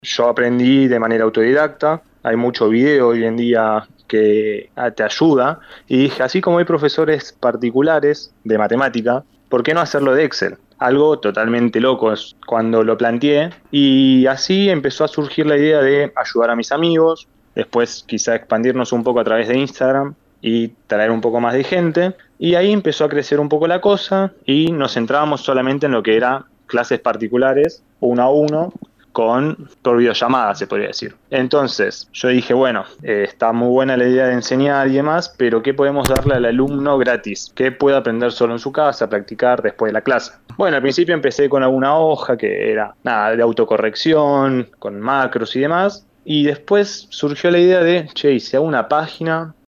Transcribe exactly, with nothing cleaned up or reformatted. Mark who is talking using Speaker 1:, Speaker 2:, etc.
Speaker 1: Yo aprendí de manera autodidacta, hay mucho video hoy en día que ah, te ayuda, y dije, así como hay profesores particulares de matemática, ¿por qué no hacerlo de Excel? Algo totalmente loco es cuando lo planteé, y así empezó a surgir la idea de ayudar a mis amigos, después quizá expandirnos un poco a través de Instagram y traer un poco más de gente, y ahí empezó a crecer un poco la cosa y nos centrábamos solamente en lo que era clases particulares, uno a uno, con por videollamada, se podría decir. Entonces, yo dije, bueno, eh, está muy buena la idea de enseñar y demás, pero ¿qué podemos darle al alumno gratis? ¿Qué puede aprender solo en su casa, practicar después de la clase? Bueno, al principio empecé con alguna hoja que era nada de autocorrección, con macros y demás. Y después surgió la idea de, che, ¿y si hago una página